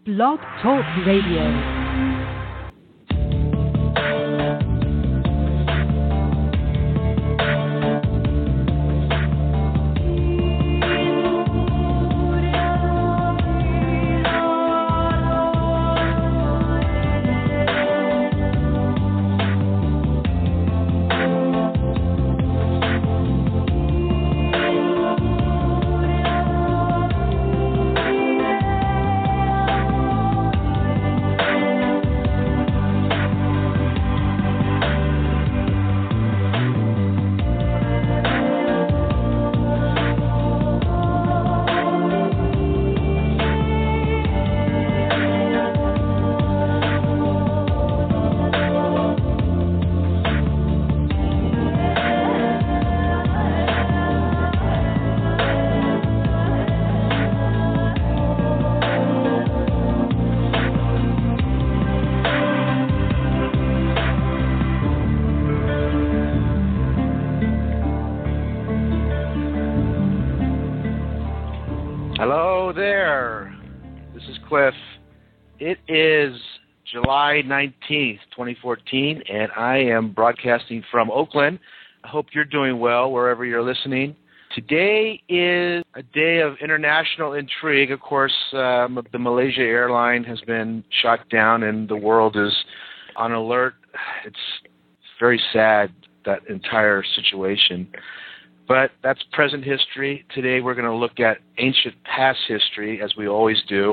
Blog Talk Radio. Hello there. This is Cliff. It is July 19th, 2014, and I am broadcasting from Oakland. I hope you're doing well wherever you're listening. Today is a day of international intrigue. Of course, the Malaysia airline has been shot down and the world is on alert. It's very sad, that entire situation. But that's present history. Today we're going to look at ancient past history, as we always do.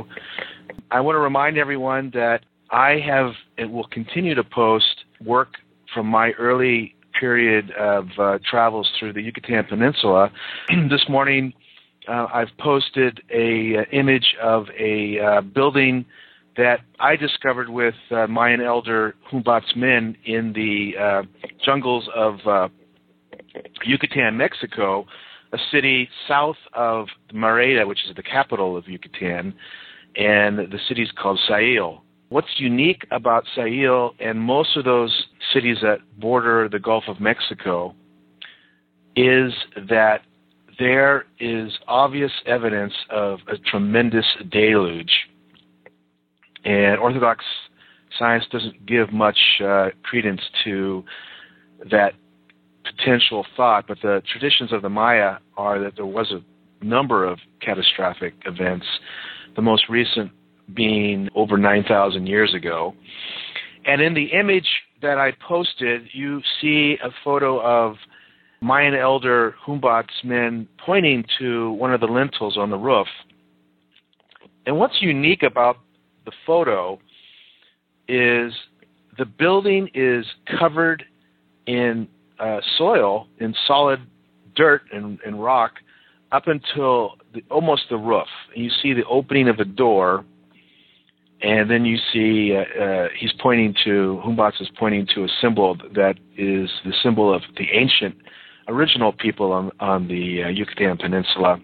I want to remind everyone that I have and will continue to post work from my early period of travels through the Yucatan Peninsula. This morning I've posted an image of a building that I discovered with Mayan elder Humboldt's men in the jungles of Yucatan, Mexico, a city south of Merida, which is the capital of Yucatan, and the city is called Sail. What's unique about Sail and most of those cities that border the Gulf of Mexico is that there is obvious evidence of a tremendous deluge. And Orthodox science doesn't give much credence to that potential thought, but the traditions of the Maya are that there was a number of catastrophic events, the most recent being over 9,000 years ago. And in the image that I posted, you see a photo of Mayan elder Humboldt's men pointing to one of the lintels on the roof. And what's unique about the photo is the building is covered in soil, in solid dirt and rock, up until almost the roof. And you see the opening of a door, and then you see Humboldt is pointing to a symbol that is the symbol of the ancient, original people on the Yucatan Peninsula,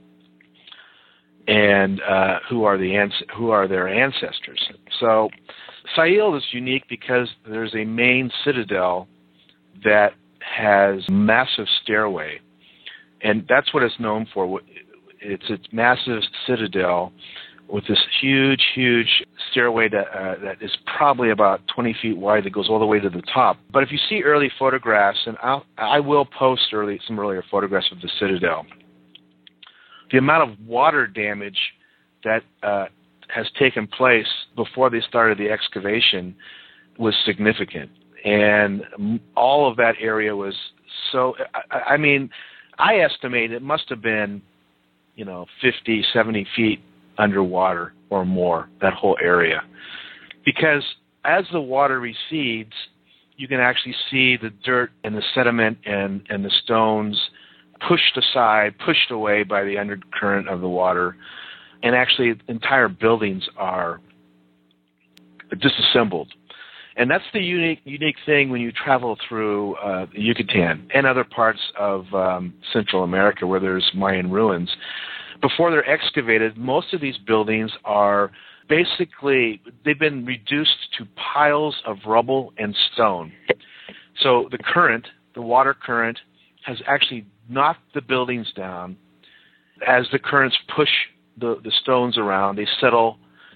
and who are their ancestors. So Sail is unique because there's a main citadel that has massive stairway, and that's what it's known for. It's a massive citadel with this huge stairway that is probably about 20 feet wide that goes all the way to the top. But if you see early photographs, and I will post some earlier photographs of the citadel, the amount of water damage that has taken place before they started the excavation was significant. And all of that area was so, I estimate it must have been, 50, 70 feet underwater or more, that whole area. Because as the water recedes, you can actually see the dirt and the sediment and the stones pushed aside, pushed away by the undercurrent of the water. And actually, entire buildings are disassembled. And that's the unique thing when you travel through the Yucatan and other parts of Central America where there's Mayan ruins. Before they're excavated, most of these buildings are basically, they've been reduced to piles of rubble and stone. So the water current, has actually knocked the buildings down. As the currents push the stones around, they settle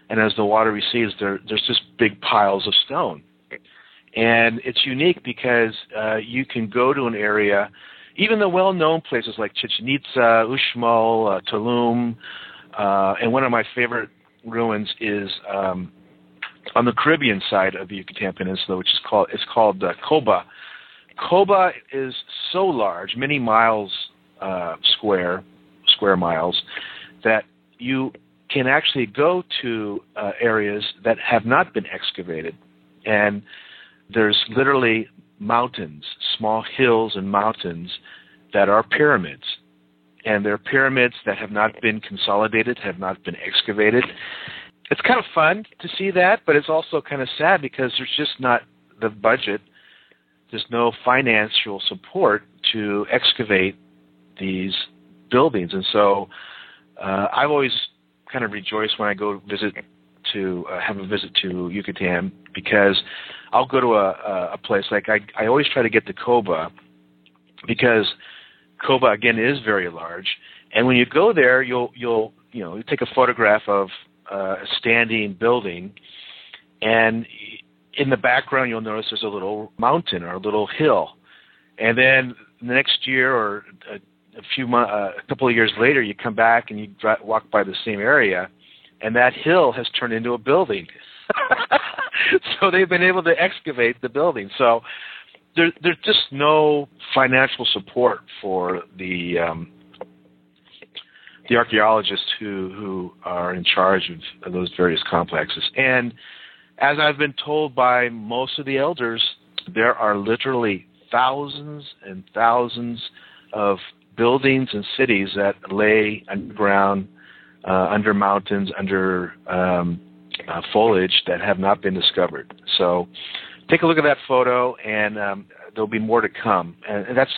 and as the water recedes, there's just big piles of stone. And it's unique because you can go to an area, even the well-known places like Chichen Itza, Uxmal, Tulum, and one of my favorite ruins is on the Caribbean side of the Yucatan Peninsula, which is called Coba. Coba is so large, many miles square miles, that you can actually go to areas that have not been excavated, and there's literally mountains, small hills and mountains that are pyramids. And they're pyramids that have not been consolidated, have not been excavated. It's kind of fun to see that, but it's also kind of sad because there's just not the budget. There's no financial support to excavate these buildings. And so I've always kind of rejoiced when I go have a visit to Yucatan, because I'll go to a place like I always try to get to Coba, because Coba again is very large, and when you go there, you take a photograph of a standing building, and in the background you'll notice there's a little mountain or a little hill, and then the next year or a couple of years later, you come back and you walk by the same area, and that hill has turned into a building. So they've been able to excavate the building. So there's just no financial support for the archaeologists who are in charge of those various complexes. And as I've been told by most of the elders, there are literally thousands and thousands of buildings and cities that lay underground, under mountains, under foliage that have not been discovered. So take a look at that photo, and there'll be more to come. And that's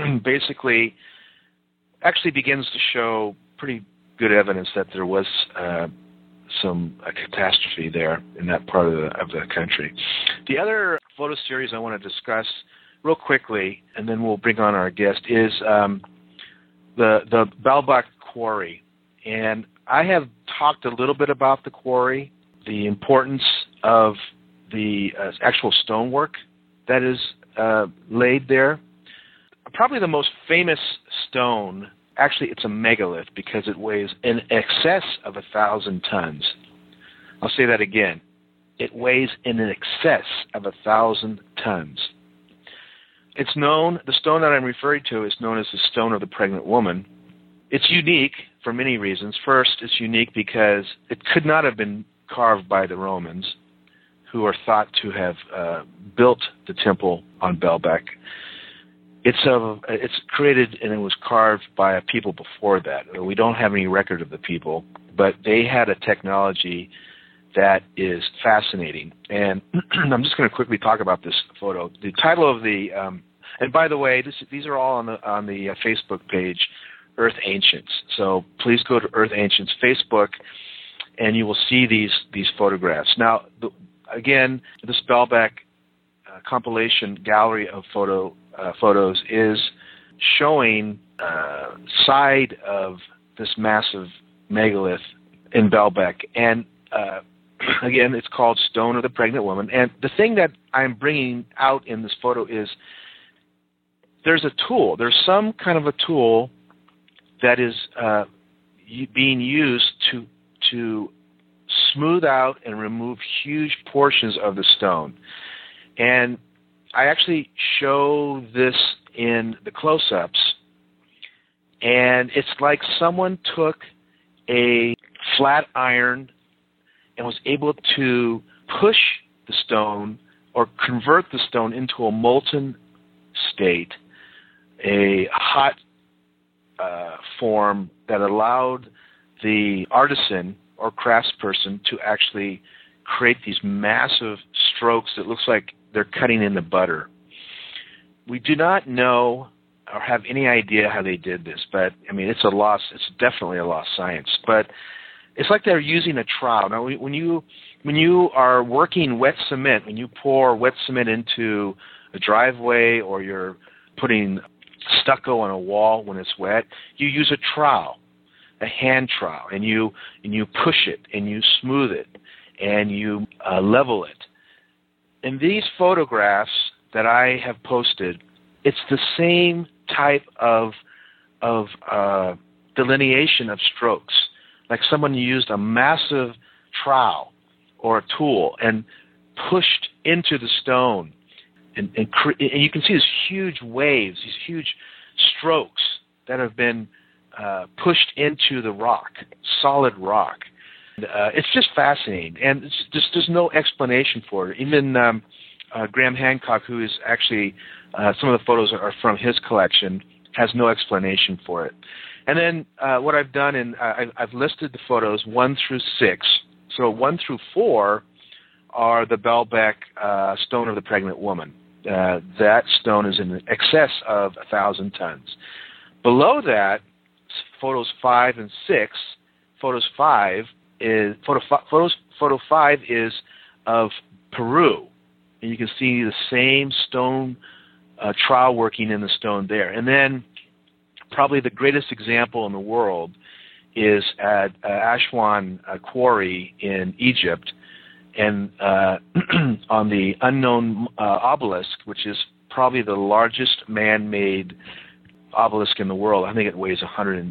actually begins to show pretty good evidence that there was a catastrophe there in that part of the country. The other photo series I want to discuss real quickly, and then we'll bring on our guest, is the Baalbek Quarry. And I have talked a little bit about the quarry, the importance of the actual stonework that is laid there. Probably the most famous stone, actually it's a megalith because it weighs in excess of 1,000 tons. I'll say that again. It weighs in excess of 1,000 tons. It's known, the stone that I'm referring to is known as the Stone of the Pregnant Woman. It's unique for many reasons. First, it's unique because it could not have been carved by the Romans, who are thought to have built the temple on Baalbek. It's created and it was carved by a people before that. We don't have any record of the people, but they had a technology that is fascinating. And I'm just going to quickly talk about this photo. The title of the and by the way, these are all on the Facebook page, Earth Ancients. So please go to Earth Ancients Facebook, and you will see these photographs. Now, again, this Baalbek compilation gallery of photos is showing side of this massive megalith in Baalbek, and again, it's called Stone of the Pregnant Woman. And the thing that I'm bringing out in this photo is there's a tool. There's some kind of a tool that is being used to smooth out and remove huge portions of the stone. And I actually show this in the close-ups, and it's like someone took a flat iron and was able to push the stone or convert the stone into a molten state, a hot form that allowed the artisan or craftsperson to actually create these massive strokes that looks like they're cutting into butter. We do not know or have any idea how they did this, but I mean, it's definitely a lost science. But it's like they're using a trowel. Now, when you are working wet cement, when you pour wet cement into a driveway or you're putting stucco on a wall when it's wet, you use a trowel, a hand trowel, and you push it and you smooth it. and you level it. In these photographs that I have posted, it's the same type of delineation of strokes, like someone used a massive trowel or a tool and pushed into the stone, and you can see these huge waves, these huge strokes that have been pushed into the rock, solid rock. It's just fascinating, and there's no explanation for it. Even Graham Hancock, who is actually, some of the photos are from his collection, has no explanation for it. And then what I've done, I've listed the photos 1 through 6. So 1 through 4 are the Baalbek stone of the pregnant woman. That stone is in excess of 1,000 tons. Below that, photos 5 and 6. Photo 5 is of Peru, and you can see the same stone trowel working in the stone there. And then probably the greatest example in the world is at Aswan Quarry in Egypt, and on the unknown obelisk, which is probably the largest man-made obelisk in the world. I think it weighs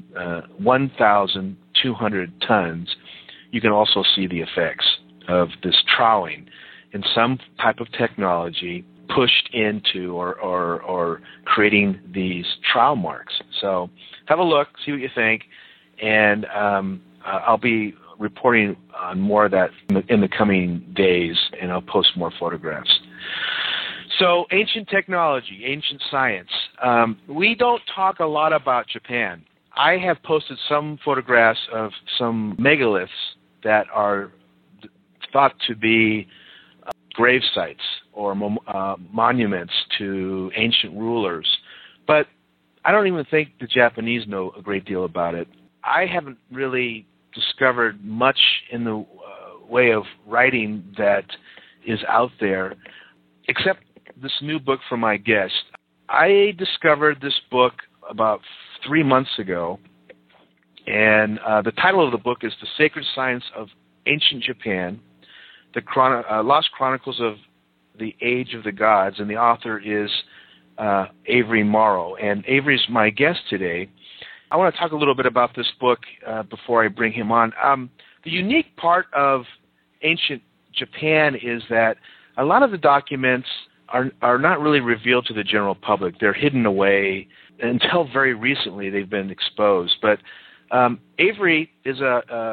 1,200 tons. You can also see the effects of this troweling in some type of technology pushed into or creating these trowel marks. So have a look, see what you think, and I'll be reporting on more of that in the coming days, and I'll post more photographs. So ancient technology, ancient science. We don't talk a lot about Japan. I have posted some photographs of some megaliths that are thought to be grave sites or monuments to ancient rulers. But I don't even think the Japanese know a great deal about it. I haven't really discovered much in the way of writing that is out there, except this new book from my guest. I discovered this book about 3 months ago, and the title of the book is The Sacred Science of Ancient Japan, the Lost Chronicles of the Age of the Gods, and the author is Avery Morrow. And Avery's my guest today. I want to talk a little bit about this book before I bring him on. The unique part of ancient Japan is that a lot of the documents are not really revealed to the general public. They're hidden away. Until very recently, they've been exposed. But Avery is a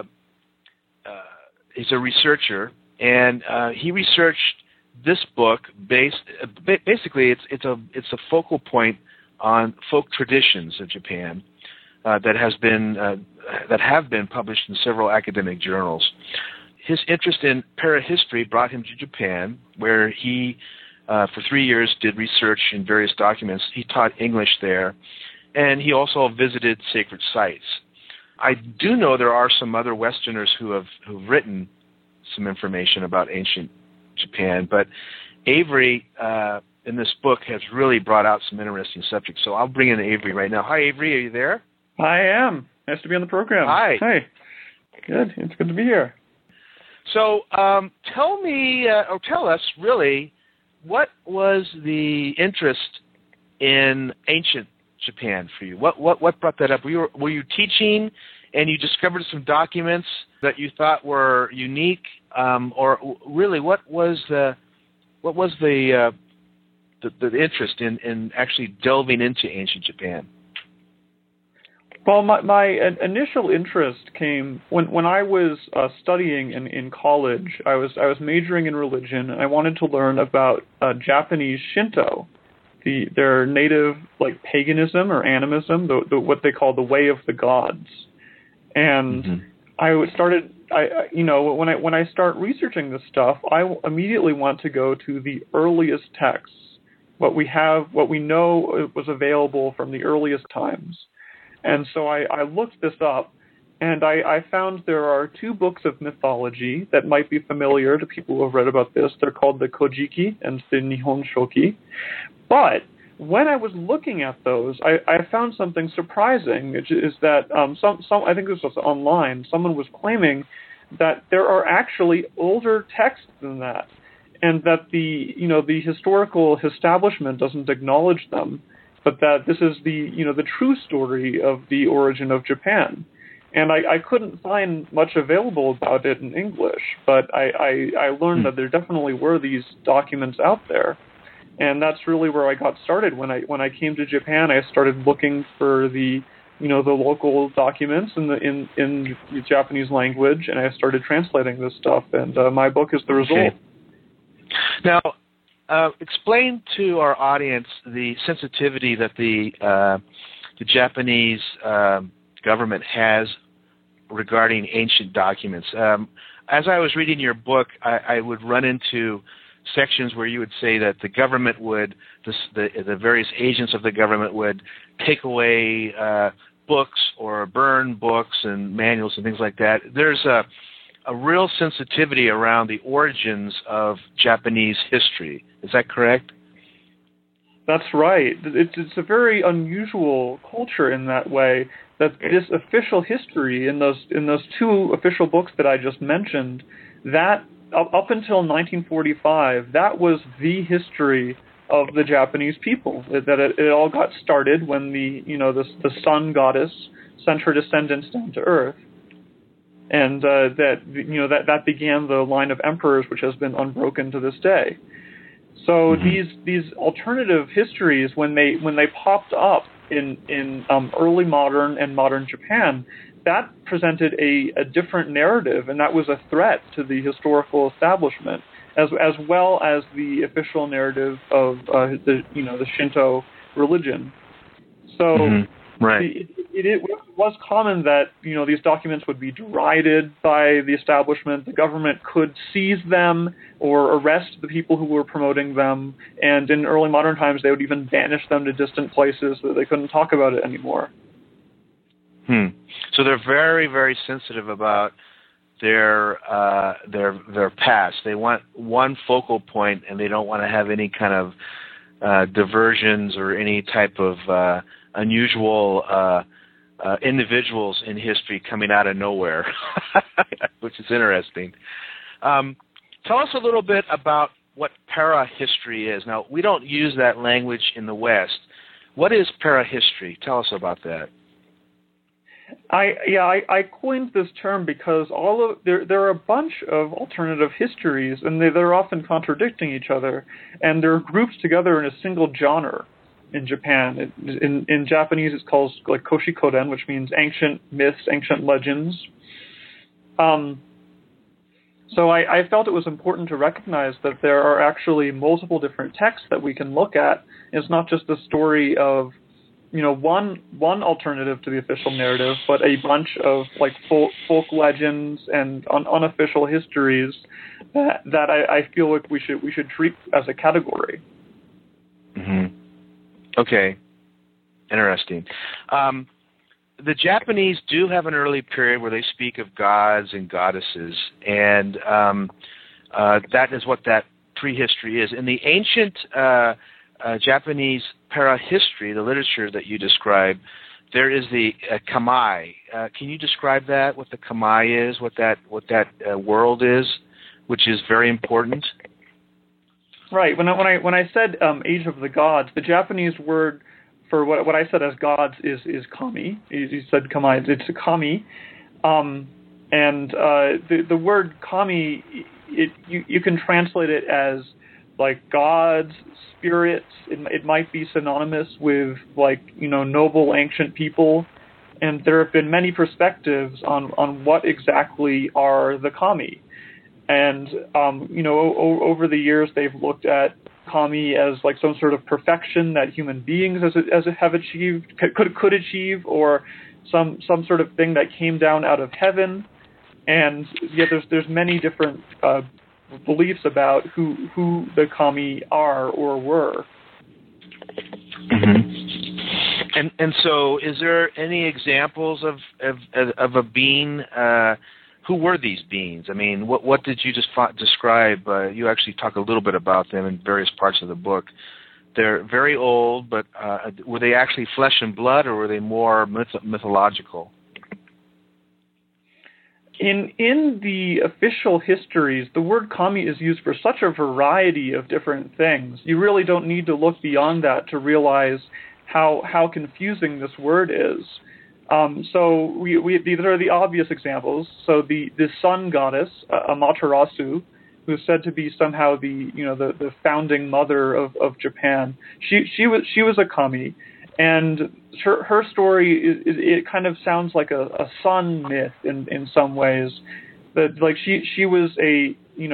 researcher, and he researched this book basically it's a focal point on folk traditions of Japan that have been published in several academic journals. His interest in parahistory brought him to Japan, where he for 3 years did research in various documents. He taught English there, and he also visited sacred sites. I do know there are some other Westerners who've written some information about ancient Japan, but Avery in this book has really brought out some interesting subjects. So I'll bring in Avery right now. Hi, Avery. Are you there? I am. Nice to be on the program. Hi. Hey. Good. It's good to be here. So tell us really, what was the interest in ancient Japan for you? What brought that up? Were you teaching and you discovered some documents that you thought were unique, or really what was the interest in actually delving into ancient Japan? Well, my initial interest came when I was studying in college. I was majoring in religion, and I wanted to learn about Japanese Shinto, their native paganism or animism, what they call the way of the gods. And when I start researching this stuff, I immediately want to go to the earliest texts, what we know was available from the earliest times. And so I looked this up, and I found there are 2 books of mythology that might be familiar to people who have read about this. They're called the Kojiki and the Nihon Shoki. But when I was looking at those, I found something surprising, which is that I think this was online, someone was claiming that there are actually older texts than that, and that the historical establishment doesn't acknowledge them, but that this is the true story of the origin of Japan. And I couldn't find much available about it in English, but I learned that there definitely were these documents out there. And that's really where I got started. When I came to Japan, I started looking for the local documents in the Japanese language, and I started translating this stuff. And my book is the result. Okay. Now, explain to our audience the sensitivity that the Japanese government has regarding ancient documents. As I was reading your book, I would run into sections where you would say that the government would, the various agents of the government would take away books or burn books and manuals and things like that. There's a real sensitivity around the origins of Japanese history. Is that correct? That's right. It's a very unusual culture in that way, that this official history in those two official books that I just mentioned, that up until 1945, that was the history of the Japanese people. That it all got started when the sun goddess sent her descendants down to Earth, and that began the line of emperors, which has been unbroken to this day. So these alternative histories, when they popped up in early modern and modern Japan, that presented a different narrative, and that was a threat to the historical establishment, as well as the official narrative of the Shinto religion. So right. It was common that these documents would be derided by the establishment. The government could seize them or arrest the people who were promoting them, and in early modern times they would even banish them to distant places so that they couldn't talk about it anymore. So they're very, very sensitive about their past. They want one focal point, and they don't want to have any kind of diversions or any type of unusual individuals in history coming out of nowhere, which is interesting. Tell us a little bit about what parahistory is. Now, we don't use that language in the West. What is parahistory? Tell us about that. I coined this term because there are a bunch of alternative histories, and they're often contradicting each other, and they're grouped together in a single genre in Japan. In Japanese, it's called like koshikoden, which means ancient myths, ancient legends. So I felt it was important to recognize that there are actually multiple different texts that we can look at. It's not just the story of one alternative to the official narrative, but a bunch of like folk legends and unofficial histories that I feel like we should treat as a category. Okay, interesting. The Japanese do have an early period where they speak of gods and goddesses, and that is what that prehistory is. In the ancient Japanese parahistory, the literature that you describe, there is the kami. Can you describe that? What the kami is? What that world is, which is very important. Right. When I said Age of the Gods, the Japanese word for what I said as gods is kami. You said kami. It's a kami, and the word kami, you can translate it as like gods, spirits. It might be synonymous with like noble ancient people, and there have been many perspectives on what exactly are the kami. And over the years they've looked at kami as like some sort of perfection that human beings have achieved, could achieve, or some sort of thing that came down out of heaven. And there's many different beliefs about who the kami are or were. And so, is there any examples of a being? Who were these beings? I mean, what did you just describe? You actually talk a little bit about them in various parts of the book. They're very old, but were they actually flesh and blood, or were they more mythological? In the official histories, the word kami is used for such a variety of different things. You really don't need to look beyond that to realize how confusing this word is. So these are the obvious examples. So the sun goddess, Amaterasu, who's said to be somehow the founding mother of Japan. She was a kami, and her story it kind of sounds like a sun myth in some ways. That like she was a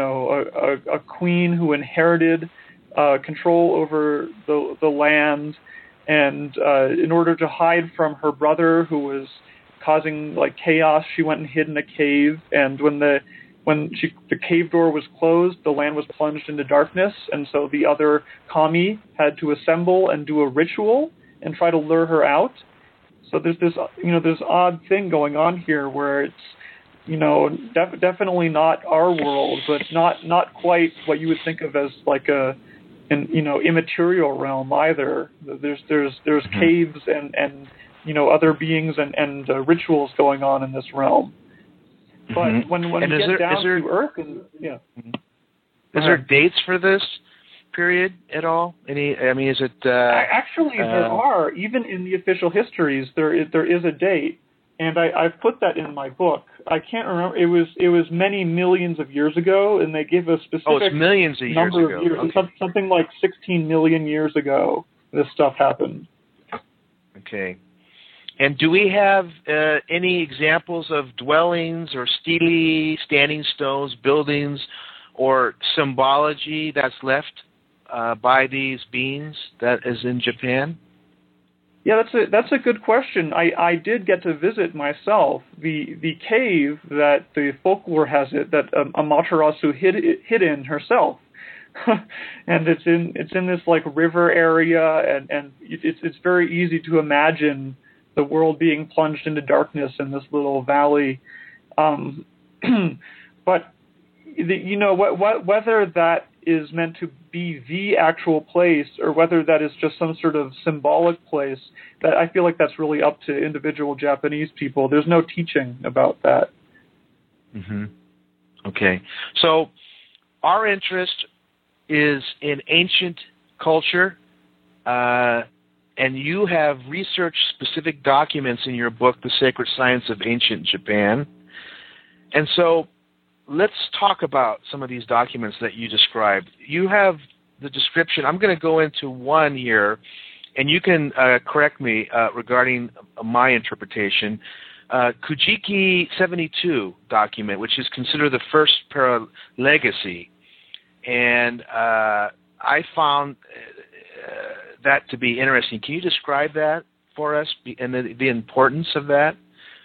queen who inherited control over the land, and in order to hide from her brother who was causing like chaos, she went and hid in a cave. And when the cave door was closed, the land was plunged into darkness, and so the other kami had to assemble and do a ritual and try to lure her out. So there's this this odd thing going on here where it's definitely not our world, but not quite what you would think of as like an immaterial realm either. There's caves and other beings and rituals going on in this realm. But when you get down to Earth, yeah. Is there dates for this period at all? Is it? Actually, there are. Even in the official histories, there is a date, and I've put that in my book. I can't remember. It was many millions of years ago, and they give a specific it's millions of number years of ago. years. Okay. Something like 16 million years ago, this stuff happened. Okay. And do we have any examples of dwellings or stelae, standing stones, buildings, or symbology that's left by these beings that is in Japan? Yeah, that's a good question. I did get to visit myself the cave that the folklore has it that Amaterasu hid in herself, and it's in this like river area, and it's very easy to imagine the world being plunged into darkness in this little valley. But whether that is meant to be the actual place or whether that is just some sort of symbolic place, that I feel like that's really up to individual Japanese people. There's no teaching about that. Mm-hmm. Okay. So our interest is in ancient culture, and you have researched specific documents in your book, The Sacred Science of Ancient Japan. And so let's talk about some of these documents that you described. You have the description. I'm going to go into one here, and you can correct me regarding my interpretation. Kujiki 72 document, which is considered the first paralegacy. And I found that to be interesting. Can you describe that for us and the importance of that?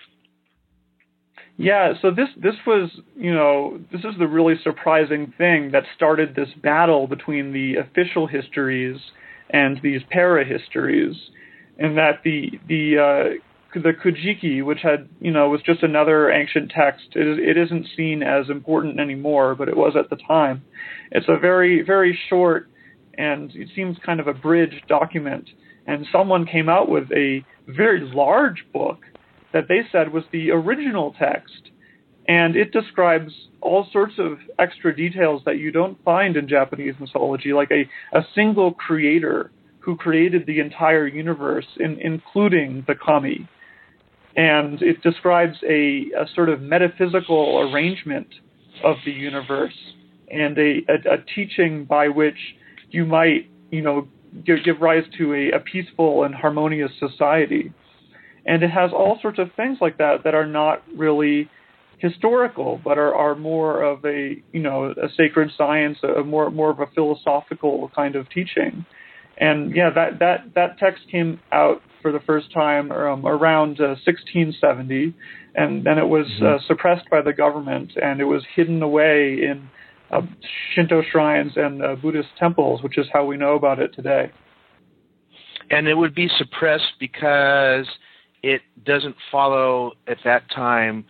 Yeah, so this was, this is the really surprising thing that started this battle between the official histories and these para-histories, and that the Kujiki, which had, was just another ancient text, it isn't seen as important anymore, but it was at the time. It's a very, very short, and it seems kind of a bridge document, and someone came out with a very large book that they said was the original text, and it describes all sorts of extra details that you don't find in Japanese mythology, like a single creator who created the entire universe, including the kami. And it describes a sort of metaphysical arrangement of the universe and a teaching by which you might, give rise to a peaceful and harmonious society. And it has all sorts of things like that are not really historical, but are more of a sacred science, more of a philosophical kind of teaching. And yeah, that text came out for the first time around 1670, and then it was suppressed by the government, and it was hidden away in Shinto shrines and Buddhist temples, which is how we know about it today. And it would be suppressed because it doesn't follow at that time.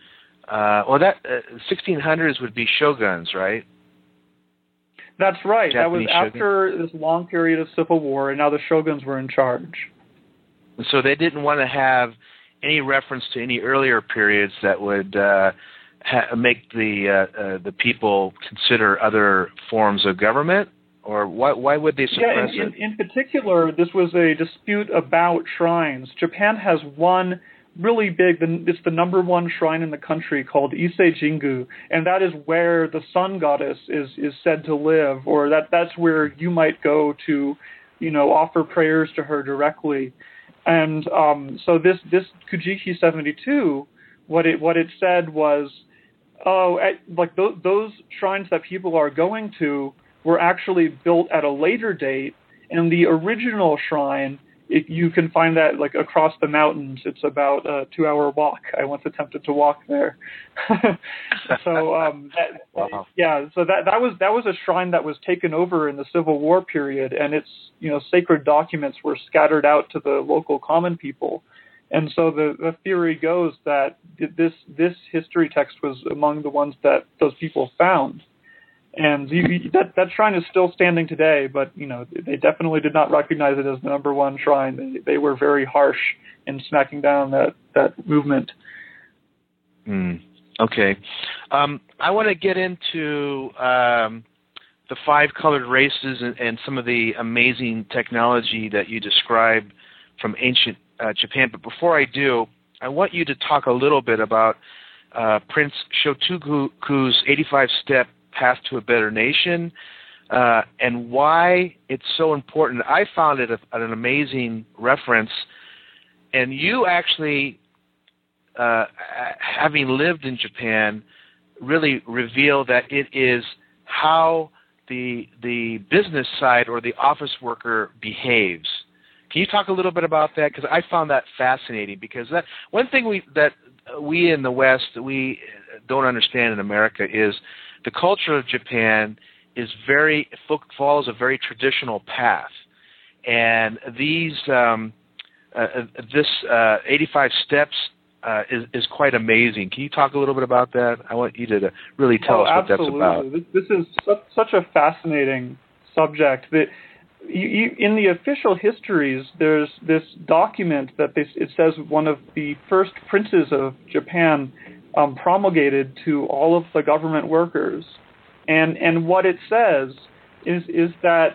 1600s would be shoguns, right? That's right. Japanese that was after this long period of civil war, and now the shoguns were in charge. So they didn't want to have any reference to any earlier periods that would make the people consider other forms of government, or why would they suppress it? In particular, this was a dispute about shrines. Japan has one really big, it's the number one shrine in the country called Ise Jingu, and that is where the sun goddess is said to live, or that's where you might go to, offer prayers to her directly. And so this Kujiki 72, what it said was, those shrines that people are going to were actually built at a later date, and the original shrine, you can find that across the mountains. It's about a 2-hour walk. I once attempted to walk there. So wow. So that was a shrine that was taken over in the Civil War period, and its sacred documents were scattered out to the local common people. And so the theory goes that this history text was among the ones that those people found. And that shrine is still standing today, but they definitely did not recognize it as the number one shrine. They were very harsh in smacking down that movement. Okay, I want to get into the 5 colored races and some of the amazing technology that you described from ancient Japan. But before I do, I want you to talk a little bit about Prince Shotoku's 85-step path to a better nation, and why it's so important. I found it an amazing reference, and you actually, having lived in Japan, really reveal that it is how the business side or the office worker behaves. Can you talk a little bit about that? Because I found that fascinating. Because that one thing we in the West we don't understand in America is the culture of Japan is follows a very traditional path, and these this 85 steps is quite amazing. Can you talk a little bit about that? I want you to really tell us what that's about. This is such a fascinating subject that in the official histories, there's this document that it says one of the first princes of Japan promulgated to all of the government workers, and what it says is that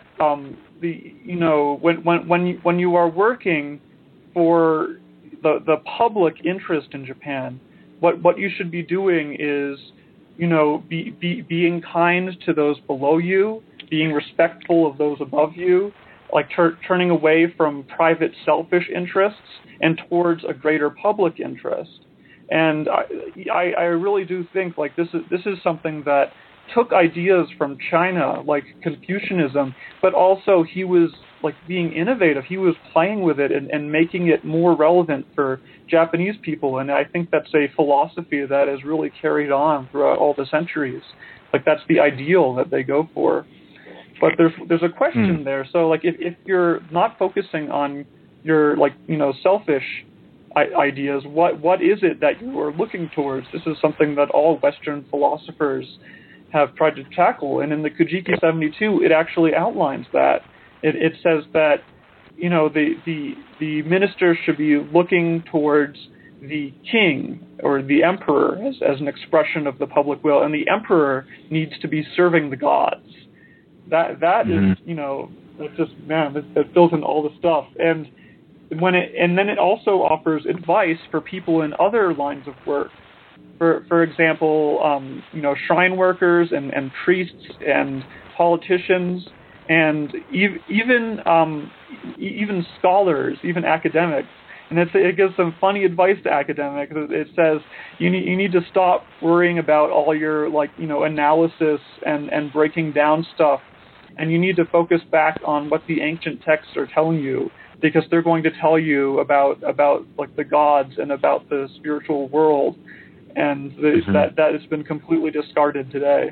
when you are working for the public interest in Japan, what you should be doing is being kind to those below you, being respectful of those above you, turning away from private selfish interests and towards a greater public interest. And I really do think this is something that took ideas from China, like Confucianism, but also he was being innovative. He was playing with it and making it more relevant for Japanese people. And I think that's a philosophy that is really carried on throughout all the centuries. That's the ideal that they go for. But there's a question there. So if you're not focusing on your selfish ideas, what is it that you are looking towards? This is something that all Western philosophers have tried to tackle, and in the Kujiki 72, it actually outlines that. It says that the minister should be looking towards the king or the emperor as an expression of the public will, and the emperor needs to be serving the gods. That is that's just that's built in all the stuff, and then it also offers advice for people in other lines of work. For example, shrine workers and priests and politicians and even scholars, even academics. And it gives some funny advice to academics. It says you need to stop worrying about all your analysis and breaking down stuff, and you need to focus back on what the ancient texts are telling you, because they're going to tell you about the gods and about the spiritual world. And that has been completely discarded today.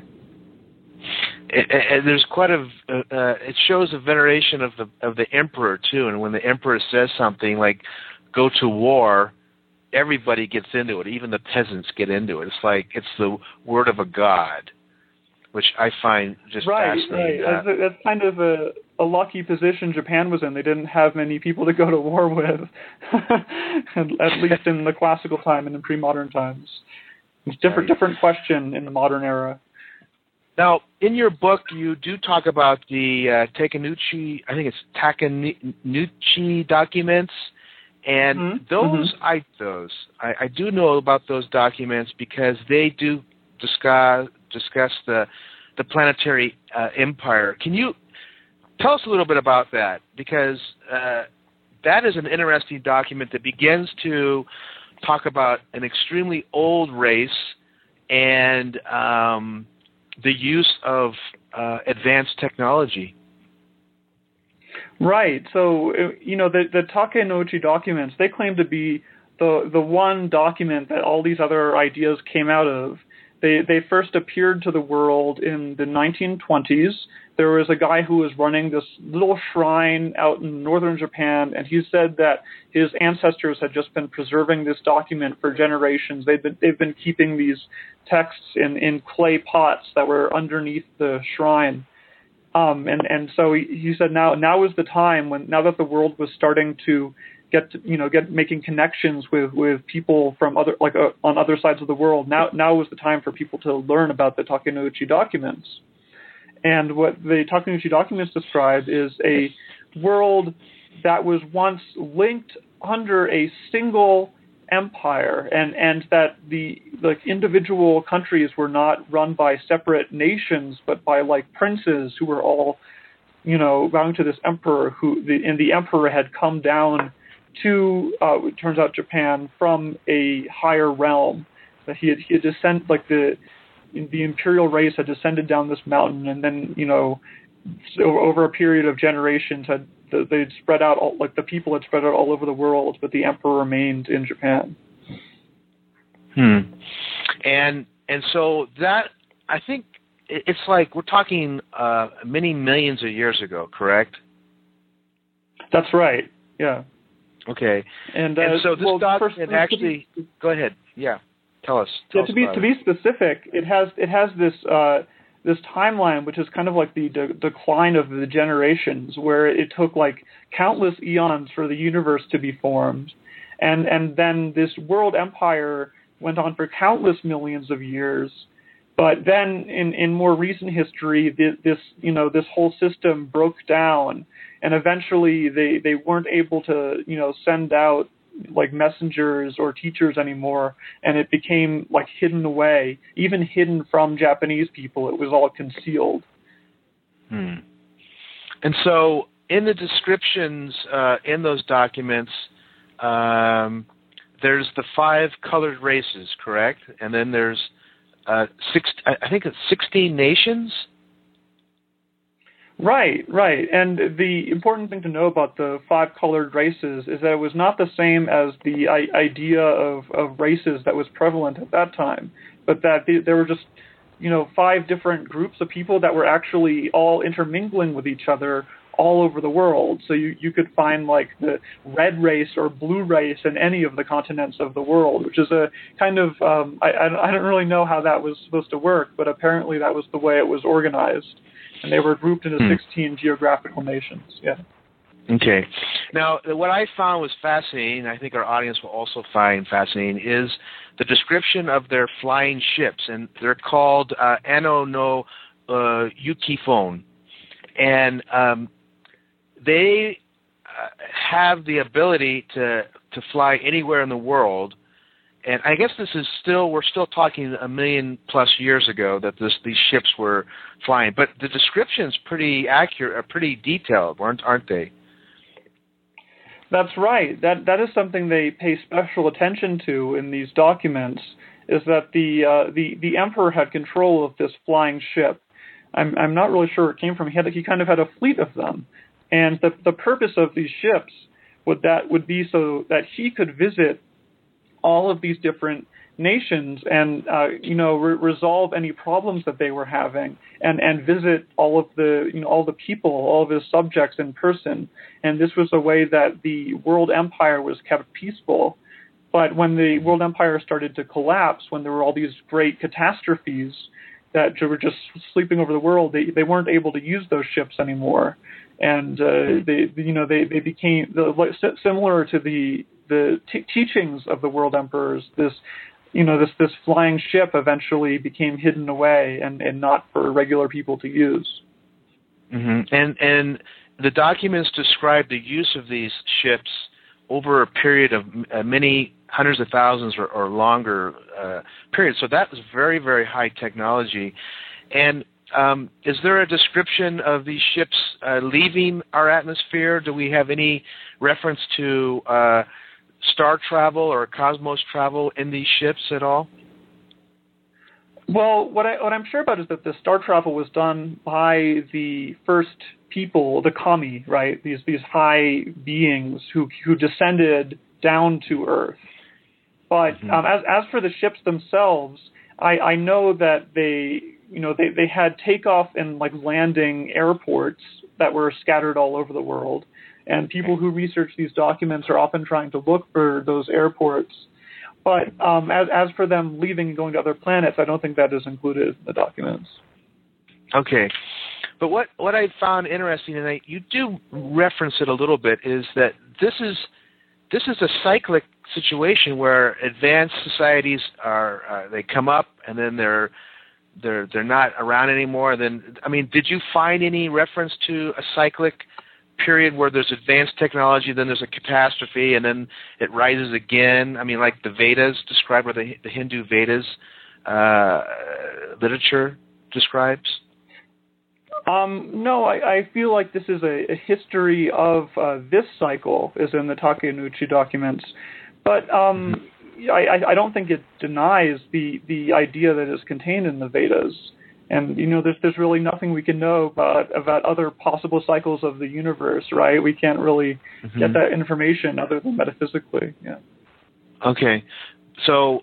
And there's quite it shows a veneration of the emperor too. And when the emperor says something like "go to war," everybody gets into it. Even the peasants get into it. It's the word of a god, which I find just fascinating. Right. That's kind of a lucky position Japan was in. They didn't have many people to go to war with, at least in the classical time and in pre-modern times. It's different question in the modern era. Now, in your book, you do talk about the Takeuchi documents, and I do know about those documents because they do discuss the planetary empire. Can you tell us a little bit about that? Because that is an interesting document that begins to talk about an extremely old race and the use of advanced technology. Right. So, the Takeuchi documents, they claim to be the one document that all these other ideas came out of. They first appeared to the world in the 1920s. There was a guy who was running this little shrine out in northern Japan, and he said that his ancestors had just been preserving this document for generations. They've been keeping these texts in clay pots that were underneath the shrine. And so he said now is the time now that the world was starting to get making connections with people from on other sides of the world. Now was the time for people to learn about the Takeuchi documents. And what the Takeuchi documents describe is a world that was once linked under a single empire, and that the individual countries were not run by separate nations, but by princes who were all, bowing to this emperor and the emperor had come down to, it turns out, Japan from a higher realm. That he had descended, the imperial race had descended down this mountain, and then, so over a period of generations they'd spread out, the people had spread out all over the world, but the emperor remained in Japan. And so that, I think, it's we're talking many millions of years ago, correct? That's right. Yeah. Okay. And so this document actually. Go ahead. Yeah. Tell us. To be specific, it has this timeline, which is kind of like the decline of the generations, where it took countless eons for the universe to be formed, and then this world empire went on for countless millions of years. But then in more recent history, this whole system broke down, and eventually they weren't able to send out messengers or teachers anymore, and it became hidden away, even hidden from Japanese people. It was all concealed. And so in the descriptions in those documents, there's the 5 colored races, correct? And then there's I think it's 16 nations. Right. And the important thing to know about the 5 colored races is that it was not the same as the idea of races that was prevalent at that time, but that there were just, 5 different groups of people that were actually all intermingling with each other all over the world. So you could find the red race or blue race in any of the continents of the world, which is a kind of, I don't really know how that was supposed to work, but apparently that was the way it was organized. And they were grouped into 16 geographical nations. Yeah. Okay. Now, what I found was fascinating, I think our audience will also find fascinating, is the description of their flying ships. And they're called Ano no Yukifone. And they have the ability to fly anywhere in the world. And I guess we're still talking a million plus years ago that these ships were flying. But the description's pretty accurate, pretty detailed, aren't they? That's right. That is something they pay special attention to in these documents, is that the emperor had control of this flying ship. I'm not really sure where it came from. He kind of had a fleet of them. And the purpose of these ships would be so that he could visit all of these different nations and resolve any problems that they were having, and visit all of the people, all of his subjects in person. And this was a way that the world empire was kept peaceful. But when the world empire started to collapse, when there were all these great catastrophes that were just sweeping over the world, they weren't able to use those ships anymore, and they became similar to the teachings of the world emperors. This this flying ship eventually became hidden away and not for regular people to use. Mm-hmm. And the documents describe the use of these ships over a period of many hundreds of thousands or longer period. So that was very, very high technology. And is there a description of these ships leaving our atmosphere? Do we have any reference to star travel or cosmos travel in these ships at all? Well, what I'm sure about is that the star travel was done by the first people, the kami, right? These high beings who descended down to Earth. But as for the ships themselves, I know that they had takeoff and landing airports that were scattered all over the world, and people who research these documents are often trying to look for those airports. But as for them leaving and going to other planets, I don't think that is included in the documents. Okay. But what I found interesting, and you do reference it a little bit, is that this is a cyclic situation where advanced societies they come up and then they're not around anymore. Then, I mean, did you find any reference to a cyclic period where there's advanced technology, then there's a catastrophe, and then it rises again? I mean, like the Vedas describe, or the Hindu Vedas literature describes? No, I feel like this is a history of this cycle, as in the Takenouchi documents. But I don't think it denies the idea that is contained in the Vedas. And, there's really nothing we can know about other possible cycles of the universe, right? We can't really get that information other than metaphysically, yeah. Okay. So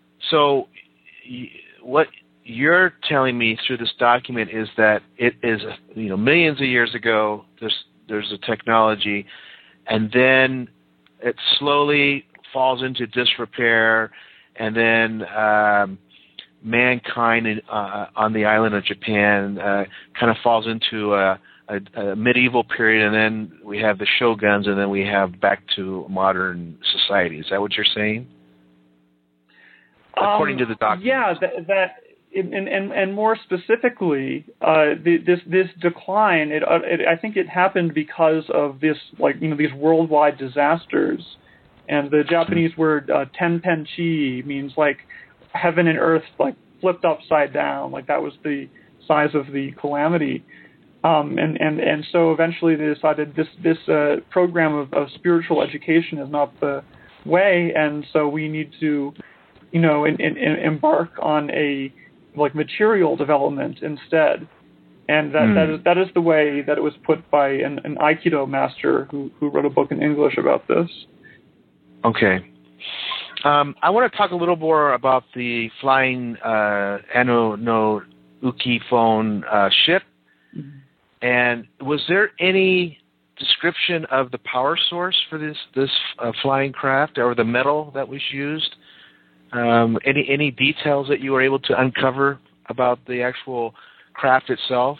what you're telling me through this document is that it is, millions of years ago, there's a technology, and then it slowly falls into disrepair, and then mankind on the island of Japan kind of falls into a medieval period, and then we have the shoguns, and then we have back to modern society. Is that what you're saying? According to the document. Yeah, and more specifically, this decline. I think it happened because of this, these worldwide disasters, and the Japanese word tenpenchi means heaven and earth flipped upside down. That was the size of the calamity. And so eventually they decided this program of spiritual education is not the way, and so we need to, embark on a material development instead. And that is the way that it was put by an Aikido master who wrote a book in English about this. Okay. I want to talk a little more about the flying Ano no Uki phone ship. Mm-hmm. And was there any description of the power source for this flying craft, or the metal that was used? Any details that you were able to uncover about the actual craft itself?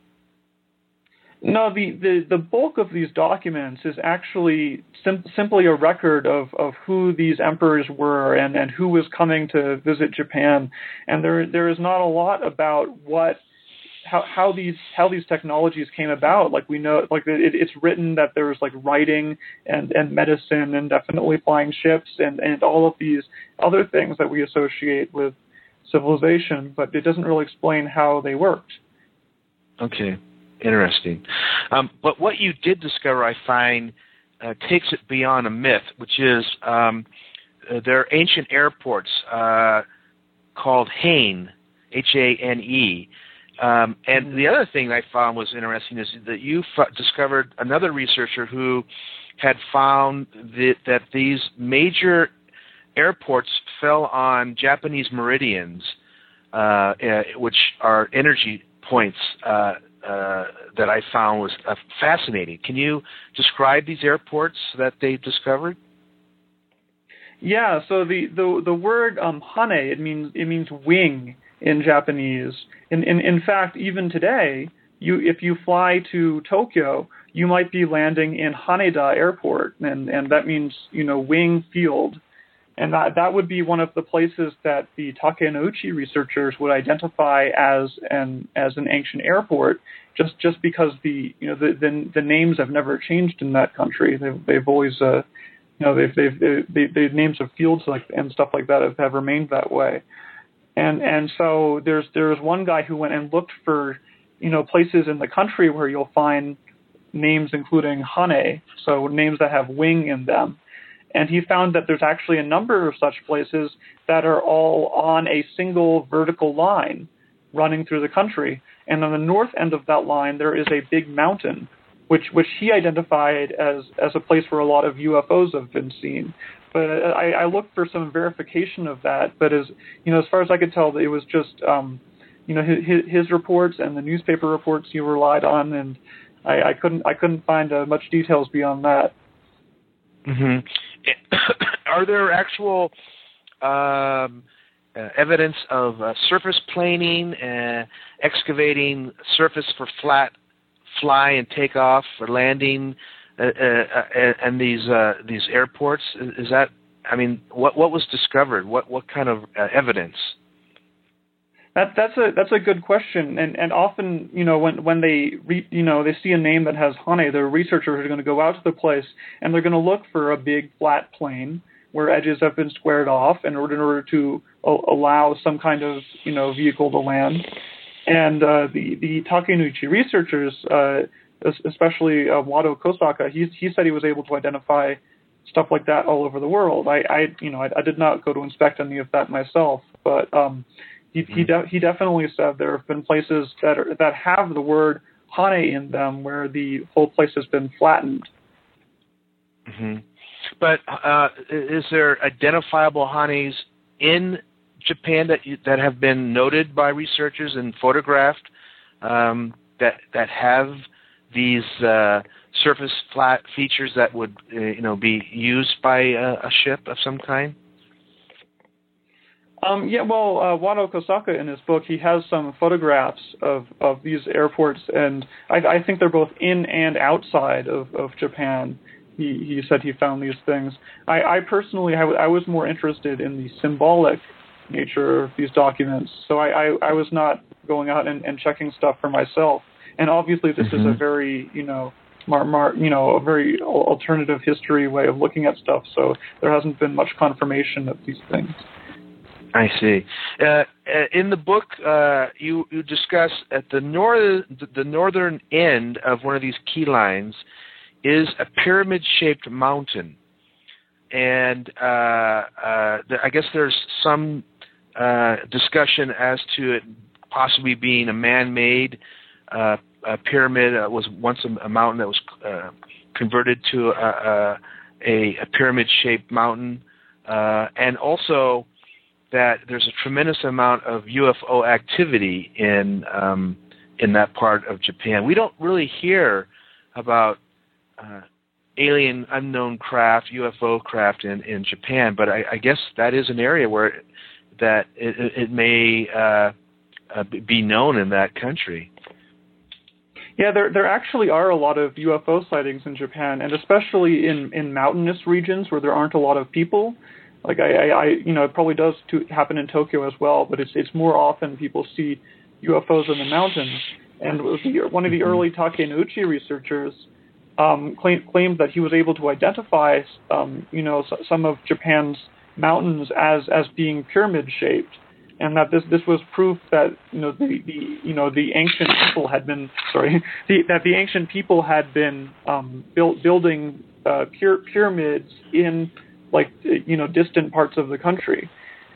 No, the bulk of these documents is actually simply a record of who these emperors were and who was coming to visit Japan, and there is not a lot about how these technologies came about. We know, it's written that there was writing and medicine and definitely flying ships and all of these other things that we associate with civilization, but it doesn't really explain how they worked. Okay. Interesting. But what you did discover, I find, takes it beyond a myth, which is there are ancient airports called Hane, Hane. And the other thing I found was interesting is that you discovered another researcher who had found that these major airports fell on Japanese meridians, which are energy points that I found was fascinating. Can you describe these airports that they discovered? Yeah, so the word hane, it means wing in Japanese. In fact, even today, if you fly to Tokyo, you might be landing in Haneda Airport, and that means wing field. And that would be one of the places that the Takenouchi researchers would identify as an ancient airport, just because the names have never changed in that country. They've always the names of fields and stuff like that have remained that way. And so there's one guy who went and looked for places in the country where you'll find names including Hane, so names that have wing in them. And he found that there's actually a number of such places that are all on a single vertical line running through the country. And on the north end of that line, there is a big mountain, which he identified as a place where a lot of UFOs have been seen. But I looked for some verification of that. But as far as I could tell, it was just his reports and the newspaper reports he relied on, and I couldn't find much details beyond that. Mm-hmm. Are there actual evidence of surface planing, excavating surface for fly and takeoff or landing, and these airports? Is that? I mean, what was discovered? What kind of evidence? That's a good question, and often when they they see a name that has Hane, the researchers are going to go out to the place and they're going to look for a big flat plane where edges have been squared off in order to allow some kind of vehicle to land. And the Takenouchi researchers, especially Wado Kosaka, he said he was able to identify stuff like that all over the world. I did not go to inspect any of that myself, but he definitely said there have been places that have the word Hane in them where the whole place has been flattened. Mm-hmm. But is there identifiable Hanes in Japan that have been noted by researchers and photographed that have these surface flat features that would be used by a ship of some kind? Wado Kosaka, in his book, he has some photographs of these airports, and I think they're both in and outside of Japan. He said he found these things. I personally, I was more interested in the symbolic nature of these documents, so I was not going out and checking stuff for myself. And obviously, this is a very, a very alternative history way of looking at stuff, so there hasn't been much confirmation of these things. I see. In the book, you discuss at the northern end of one of these key lines is a pyramid-shaped mountain, and I guess there's some discussion as to it possibly being a man-made a pyramid. Was once a mountain that was converted to a pyramid-shaped mountain, and also that there's a tremendous amount of UFO activity in that part of Japan. We don't really hear about alien unknown craft, UFO craft in Japan, but I guess that is an area where it may be known in that country. Yeah, there actually are a lot of UFO sightings in Japan, and especially in mountainous regions where there aren't a lot of people. Like it probably does happen in Tokyo as well, but it's more often people see UFOs in the mountains. And one of the early Takenouchi researchers claimed that he was able to identify, some of Japan's mountains as being pyramid shaped, and that this was proof that the ancient people had been that the ancient people had been building pyramids in distant parts of the country.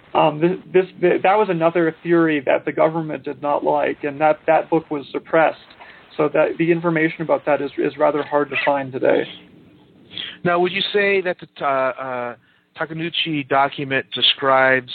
That was another theory that the government did not like, and that book was suppressed. So that the information about that is rather hard to find today. Now, would you say that the Takenouchi document describes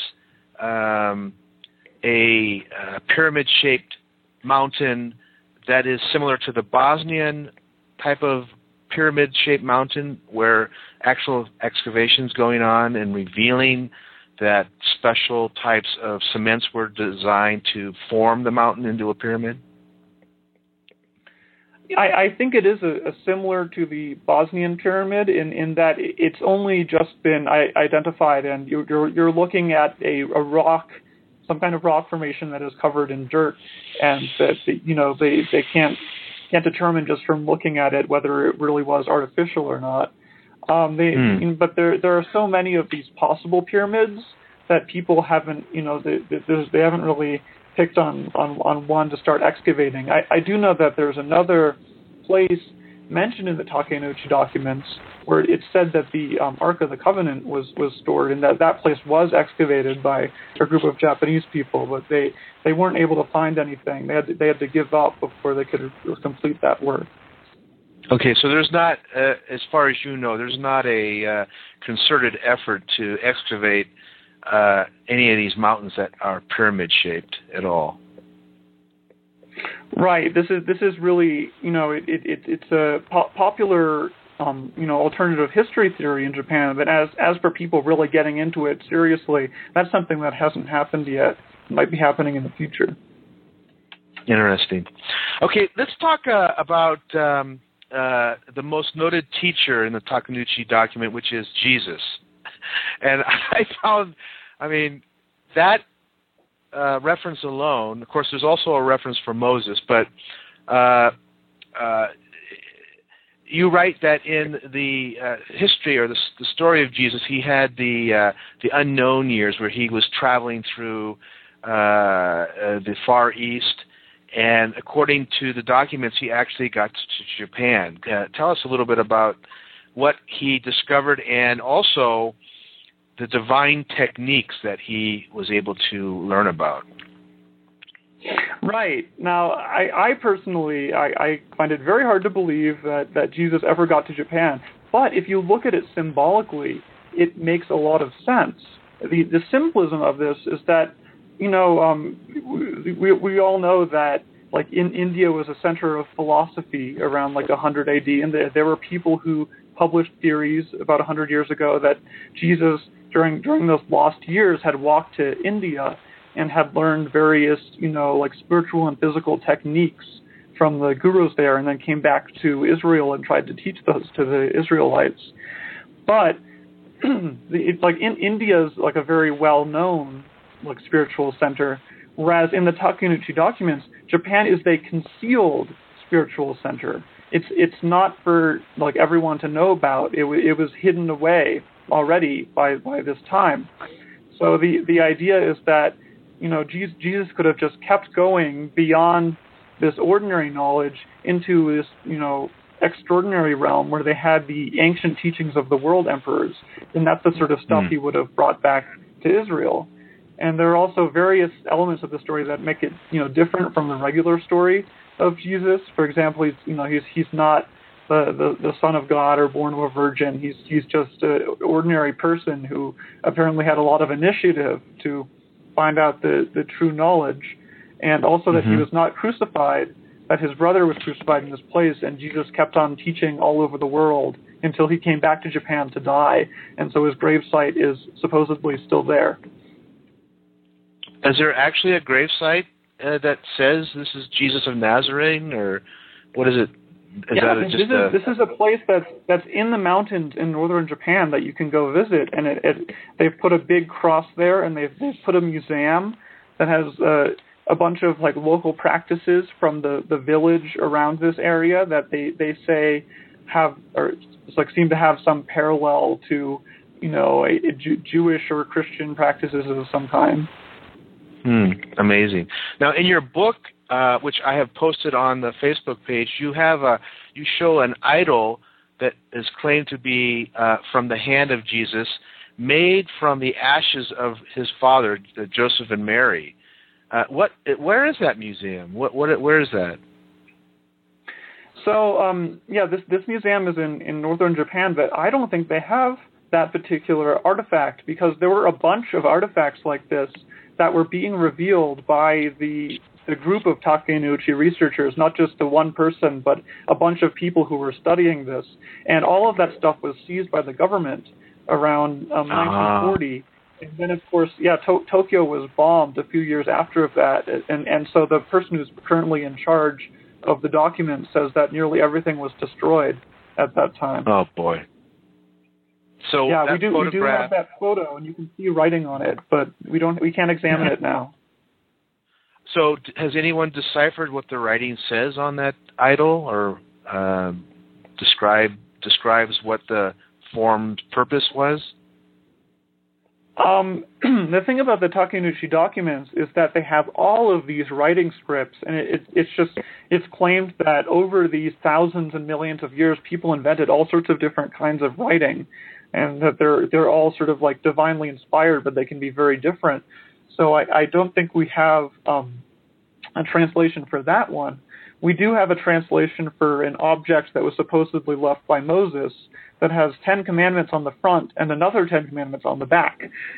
a pyramid-shaped mountain that is similar to the Bosnian type of pyramid-shaped mountain, where actual excavations going on and revealing that special types of cements were designed to form the mountain into a pyramid? I think it is a similar to the Bosnian pyramid in that it's only just been identified, and you're looking at a rock, some kind of rock formation that is covered in dirt, and that they can't determine just from looking at it whether it really was artificial or not. But there are so many of these possible pyramids that people haven't they haven't really picked on one to start excavating. I do know that there's another place mentioned in the Takenouchi documents where it said that the Ark of the Covenant was stored, and that place was excavated by a group of Japanese people, but they weren't able to find anything. They had to give up before they could complete that work. Okay, so there's not, as far as you know, there's not a concerted effort to excavate any of these mountains that are pyramid-shaped at all. Right. This is really, it's a popular, alternative history theory in Japan. But as for people really getting into it seriously, that's something that hasn't happened yet. It might be happening in the future. Interesting. Okay, let's talk about the most noted teacher in the Takenouchi document, which is Jesus. And I found, that reference alone, of course, there's also a reference for Moses, but you write that in the history or the story of Jesus, he had the unknown years where he was traveling through the Far East, and according to the documents, he actually got to Japan. Tell us a little bit about what he discovered and also the divine techniques that he was able to learn about. Right. Now, I personally find it very hard to believe that Jesus ever got to Japan. But if you look at it symbolically, it makes a lot of sense. The symbolism of this is that, we all know that, like, in India was a center of philosophy around, 100 AD, and there were people who published theories about 100 years ago that Jesus, during those lost years, had walked to India and had learned various, spiritual and physical techniques from the gurus there, and then came back to Israel and tried to teach those to the Israelites. But India is a very well-known spiritual center, whereas in the Takenouchi documents, Japan is a concealed spiritual center. It's not for everyone to know about. It was hidden away already by this time. So the idea is that Jesus could have just kept going beyond this ordinary knowledge into this extraordinary realm where they had the ancient teachings of the world emperors, and that's the sort of stuff he would have brought back to Israel. And there are also various elements of the story that make it different from the regular story of Jesus. For example, he's not the son of God or born of a virgin. He's just an ordinary person who apparently had a lot of initiative to find out the true knowledge, and also that he was not crucified, that his brother was crucified in his place, and Jesus kept on teaching all over the world until he came back to Japan to die, and so his gravesite is supposedly still there. Is there actually a gravesite that says this is Jesus of Nazareth, or what is it? This is a place that's in the mountains in northern Japan that you can go visit, and they've put a big cross there, and they've put a museum that has a bunch of local practices from the village around this area that they say have or seem to have some parallel to Jewish or Christian practices of some kind. Amazing. Now, in your book, which I have posted on the Facebook page, you show an idol that is claimed to be from the hand of Jesus, made from the ashes of his father, Joseph and Mary. Where is that museum? Where is that? So, this museum is in northern Japan, but I don't think they have that particular artifact, because there were a bunch of artifacts like this that were being revealed by the group of Takenouchi researchers, not just the one person, but a bunch of people who were studying this. And all of that stuff was seized by the government around 1940. And then, of course, Tokyo was bombed a few years after that. And so the person who's currently in charge of the document says that nearly everything was destroyed at that time. Oh boy. So yeah, we do photograph... have that photo, and you can see writing on it, but we can't examine it now. So has anyone deciphered what the writing says on that idol, or describes what the formed purpose was? The thing about the Takenouchi documents is that they have all of these writing scripts, and it's claimed that over these thousands and millions of years, people invented all sorts of different kinds of writing, and that they're all sort of like divinely inspired, but they can be very different. So I don't think we have a translation for that one. We do have a translation for an object that was supposedly left by Moses that has 10 commandments on the front and another 10 commandments on the back.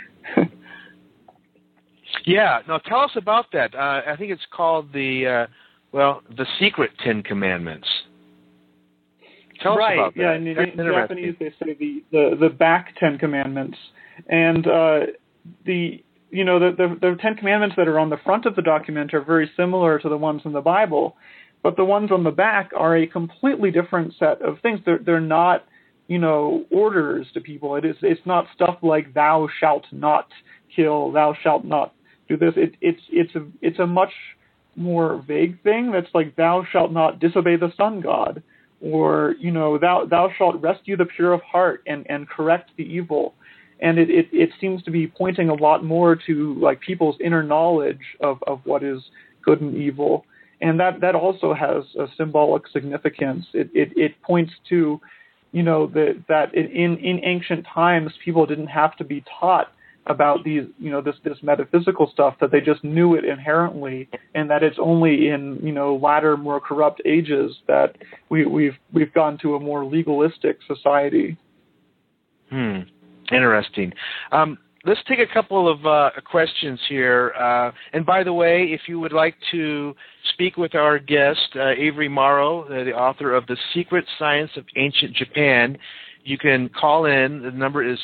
Yeah. Now tell us about that. I think it's called the secret 10 Commandments. Tell us about that. Yeah, in Japanese they say the back 10 Commandments, and the 10 Commandments that are on the front of the document are very similar to the ones in the Bible, but the ones on the back are a completely different set of things. They're not, orders to people. It's not stuff like "Thou shalt not kill," "Thou shalt not do this." It's a much more vague thing that's like "Thou shalt not disobey the sun god," or "Thou shalt rescue the pure of heart and correct the evil." And it seems to be pointing a lot more to like people's inner knowledge of what is good and evil, and that also has a symbolic significance. It points to that in ancient times people didn't have to be taught about these this metaphysical stuff, that they just knew it inherently, and that it's only in latter, more corrupt ages that we've gone to a more legalistic society. Interesting. Let's take a couple of questions here. And by the way, if you would like to speak with our guest, Avery Morrow, the author of The Secret Science of Ancient Japan, you can call in. The number is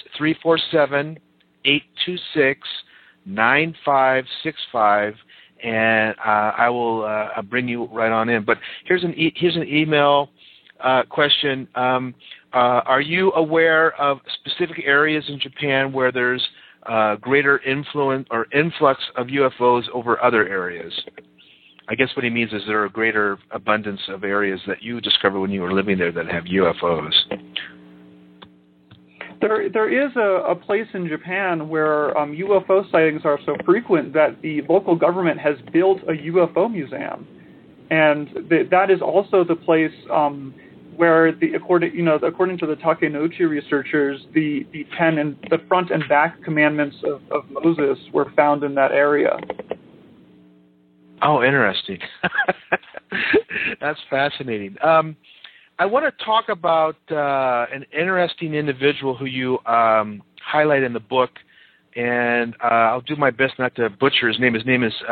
347-826-9565, and I will bring you right on in. But here's an email question. Are you aware of specific areas in Japan where there's greater influence or influx of UFOs over other areas? I guess what he means is there a greater abundance of areas that you discovered when you were living there that have UFOs. There is a place in Japan where UFO sightings are so frequent that the local government has built a UFO museum, and that is also the place where according to the Takenouchi researchers, the 10 and the front and back commandments of Moses were found in that area. Oh, interesting. That's fascinating. I want to talk about an interesting individual who you highlight in the book, and I'll do my best not to butcher his name. His name is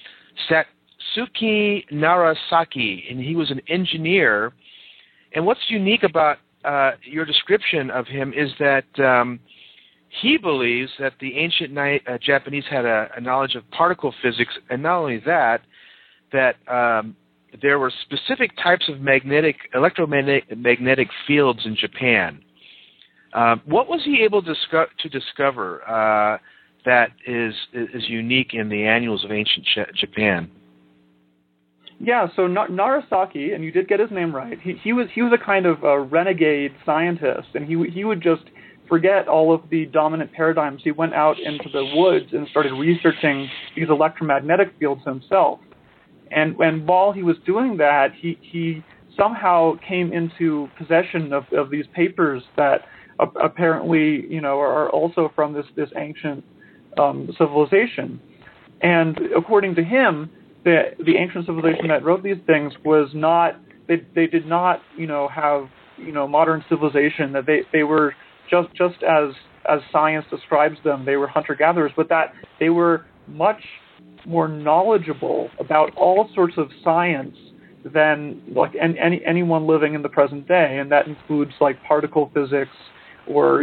Satsuki Narasaki, and he was an engineer. And what's unique about your description of him is that he believes that the ancient Japanese had a knowledge of particle physics, and not only that there were specific types of electromagnetic fields in Japan. What was he able to discover that is unique in the annals of ancient Japan? Yeah, so Narasaki, and you did get his name right. He was a kind of a renegade scientist, and he would just forget all of the dominant paradigms. He went out into the woods and started researching these electromagnetic fields himself. And while he was doing that, he somehow came into possession of these papers that apparently are also from this ancient civilization. And according to him, the ancient civilization that wrote these things was not, they did not have modern civilization, that they were just as science describes them, they were hunter-gatherers, but that they were much more knowledgeable about all sorts of science than like anyone living in the present day, and that includes like particle physics or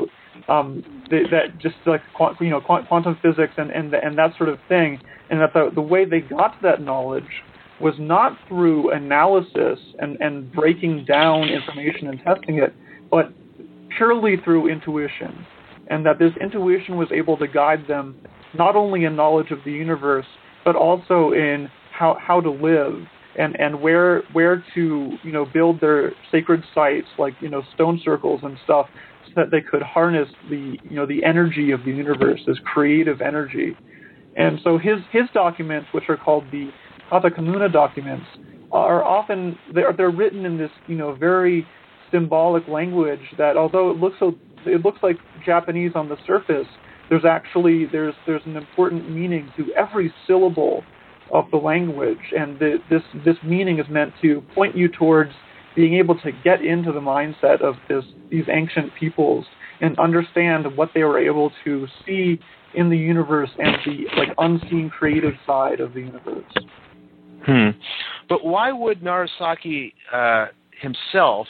that just like quantum physics and that sort of thing, and that the way they got to that knowledge was not through analysis and breaking down information and testing it, but purely through intuition, and that this intuition was able to guide them not only in knowledge of the universe, but also in how to live and where to build their sacred sites, like stone circles and stuff, so that they could harness the energy of the universe, this creative energy. And so his documents, which are called the Kata Kamuna documents, are often they're written in this very symbolic language that, although it looks like Japanese on the surface, there's an important meaning to every syllable of the language, and this meaning is meant to point you towards being able to get into the mindset of these ancient peoples and understand what they were able to see in the universe and the unseen creative side of the universe. But why would Narasaki himself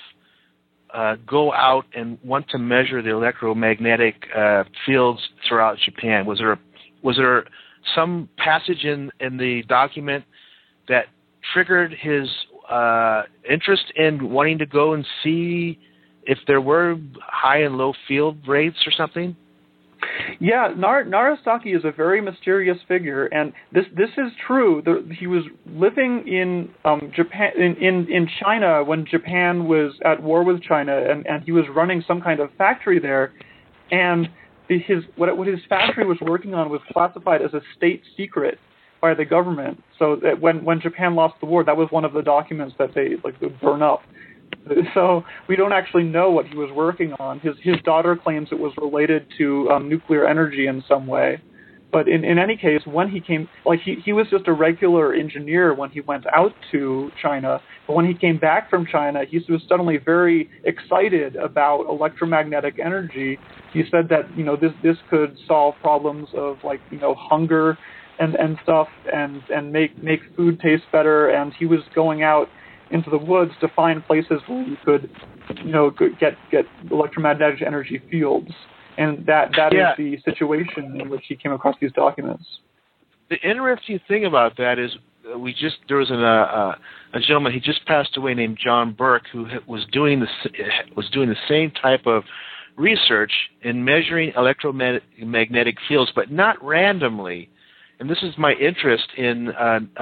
go out and want to measure the electromagnetic fields throughout Japan? Was there some passage in the document that triggered his interest in wanting to go and see if there were high and low field rates or something? Yeah, Narasaki is a very mysterious figure, and this is true. He was living in Japan, in China, when Japan was at war with China, and he was running some kind of factory there, and what his factory was working on was classified as a state secret by the government. So that when Japan lost the war, that was one of the documents that they would burn up. So we don't actually know what he was working on. His daughter claims it was related to nuclear energy in some way. But in any case, when he came, he was just a regular engineer when he went out to China. But when he came back from China, he was suddenly very excited about electromagnetic energy. He said that this could solve problems of hunger and stuff, and make food taste better. And he was going out into the woods to find places where you could get electromagnetic energy fields. And that is the situation in which he came across these documents. The interesting thing about that is there was a gentleman, he just passed away, named John Burke, who was doing the same type of research in measuring electromagnetic fields, but not randomly. And this is my interest in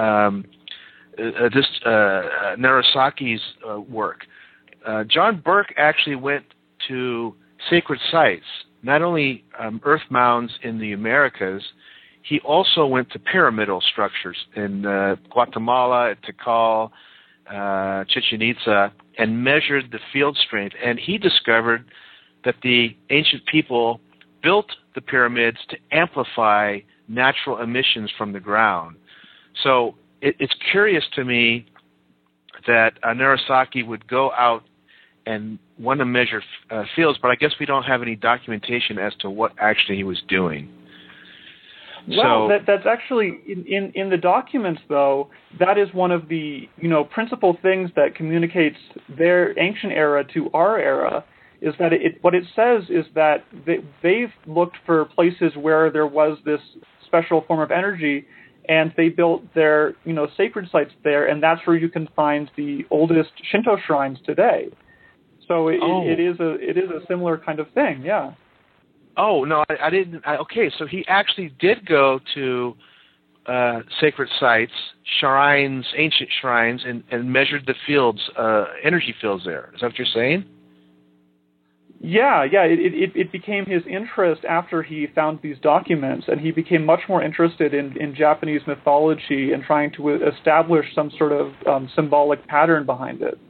Narasaki's work. John Burke actually went to sacred sites, not only earth mounds in the Americas. He also went to pyramidal structures in Guatemala, Tikal, Chichen Itza, and measured the field strength. And he discovered that the ancient people built the pyramids to amplify natural emissions from the ground. So it's curious to me that Narasaki would go out and want to measure fields, but I guess we don't have any documentation as to what actually he was doing. Well, that's actually in the documents, though. That is one of the principal things that communicates their ancient era to our era. Is that what it says is that they've looked for places where there was this special form of energy, and they built their sacred sites there, and that's where you can find the oldest Shinto shrines today. So it is a similar kind of thing, yeah. Oh no, I didn't. Okay, so he actually did go to sacred sites, shrines, ancient shrines, and measured the fields, energy fields there. Is that what you're saying? Yeah. It became his interest after he found these documents, and he became much more interested in Japanese mythology and trying to establish some sort of symbolic pattern behind it.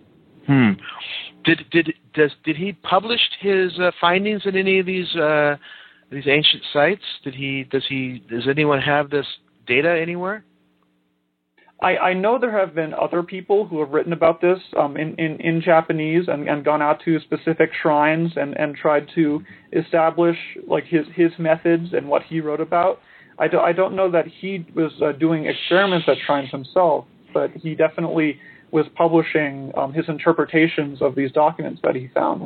Did he publish his findings in any of these ancient sites? Does anyone have this data anywhere? I know there have been other people who have written about this in Japanese and gone out to specific shrines and tried to establish his methods and what he wrote about. I don't know that he was doing experiments at shrines himself, but he definitely was publishing his interpretations of these documents that he found.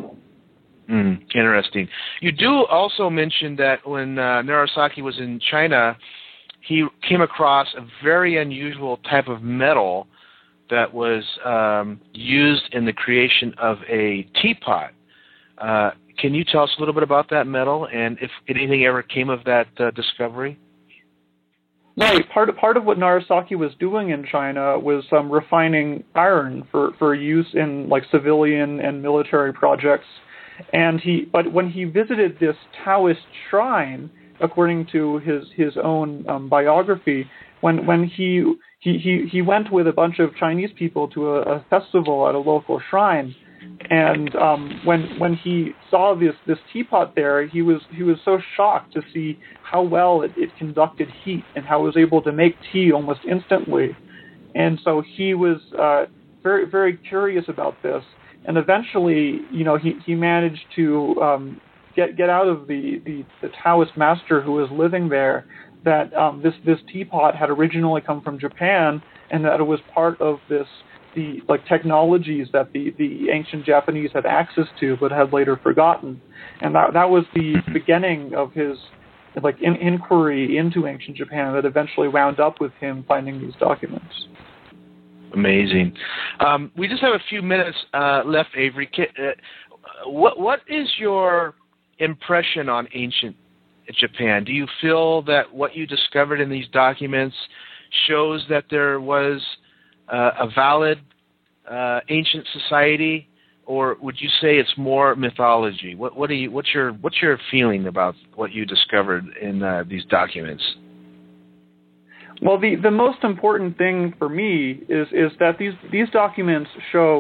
Interesting. You do also mention that when Narasaki was in China, he came across a very unusual type of metal that was used in the creation of a teapot. Can you tell us a little bit about that metal, and if anything ever came of that discovery? Right. Part of what Narasaki was doing in China was refining iron for use in like civilian and military projects. But when he visited this Taoist shrine, according to his own biography, when he went with a bunch of Chinese people to a festival at a local shrine, and when he saw this teapot there, he was so shocked to see how well it conducted heat and how it was able to make tea almost instantly. And so he was very, very curious about this. And eventually, he managed to get out of the Taoist master who was living there that this teapot had originally come from Japan, and that it was part of the technologies that the ancient Japanese had access to but had later forgotten. And that was the beginning of his inquiry into ancient Japan that eventually wound up with him finding these documents. Amazing. We just have a few minutes left, Avery. What is your impression on ancient Japan? Do you feel that what you discovered in these documents shows that there was a valid ancient society, or would you say it's more mythology? What's your feeling about what you discovered in these documents? Well, the most important thing for me is that these documents show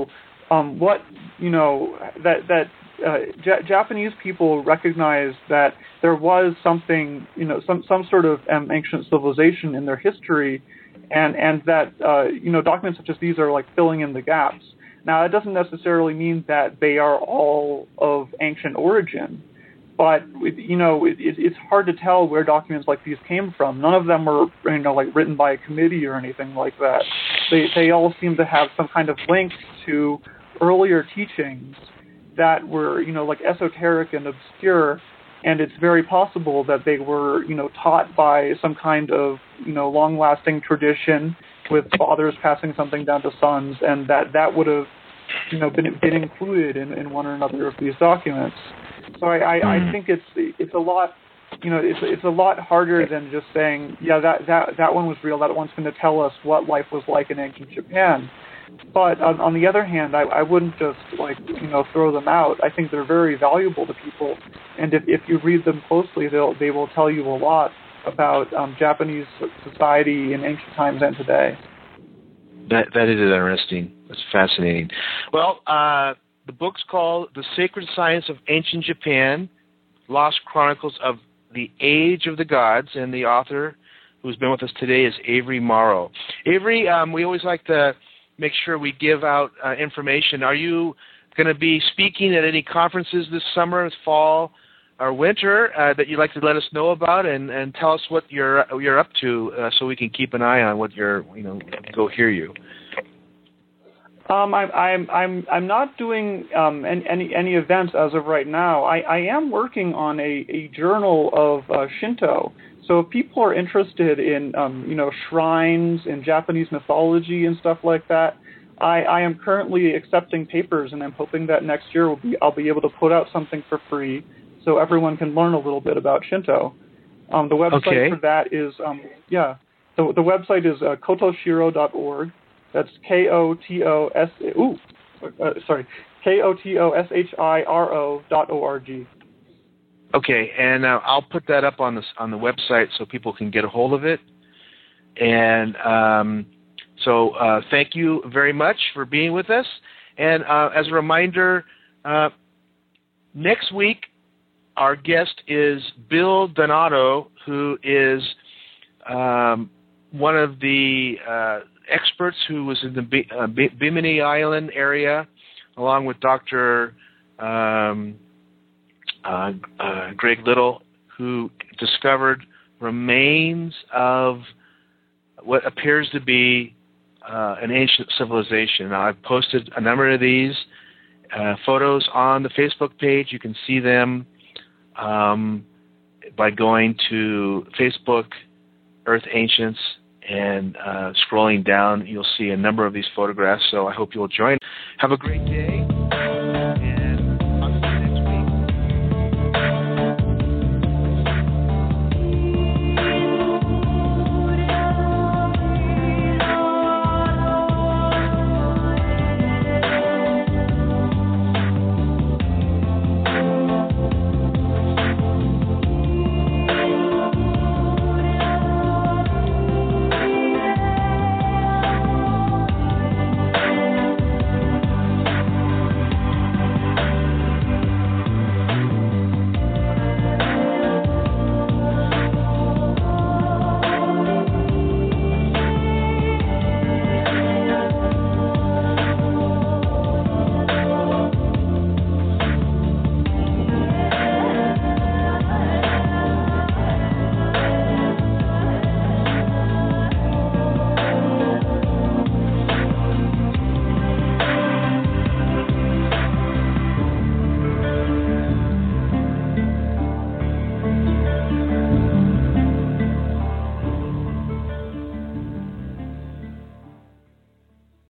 Japanese people recognized that there was something, some sort of ancient civilization in their history, and that documents such as these are like filling in the gaps. Now, that doesn't necessarily mean that they are all of ancient origin, but it's hard to tell where documents like these came from. None of them were written by a committee or anything like that. They all seem to have some kind of link to earlier teachings that were esoteric and obscure, and it's very possible that they were taught by some kind of long-lasting tradition with fathers passing something down to sons, and that would have been included in one or another of these documents. So I think it's a lot it's a lot harder than just saying that one was real, that one's going to tell us what life was like in ancient Japan. But on the other hand, I wouldn't just throw them out. I think they're very valuable to people, and if you read them closely, they will tell you a lot about Japanese society in ancient times and today. That is interesting. That's fascinating. Well, the book's called The Sacred Science of Ancient Japan, Lost Chronicles of the Age of the Gods, and the author who's been with us today is Avery Morrow. Avery, we always like to make sure we give out information. Are you going to be speaking at any conferences this summer, fall, or winter that you'd like to let us know about, and tell us what you're up to so we can keep an eye on what you're go hear you? I'm not doing any events as of right now. I am working on a journal of Shinto. So if people are interested in shrines and Japanese mythology and stuff like that, I am currently accepting papers, and I'm hoping that next year I'll be able to put out something for free so everyone can learn a little bit about Shinto. The website for that is the website is kotoshiro.org. That's KOTOSHIRO.org. Okay, and I'll put that up on the website so people can get a hold of it. And so thank you very much for being with us. And as a reminder, next week our guest is Bill Donato, who is one of the experts who was in the Bimini Island area, along with Dr. Greg Little, who discovered remains of what appears to be an ancient civilization. Now, I've posted a number of these photos on the Facebook page. You can see them by going to Facebook Earth Ancients, and scrolling down, you'll see a number of these photographs, so I hope you'll join. Have a great day.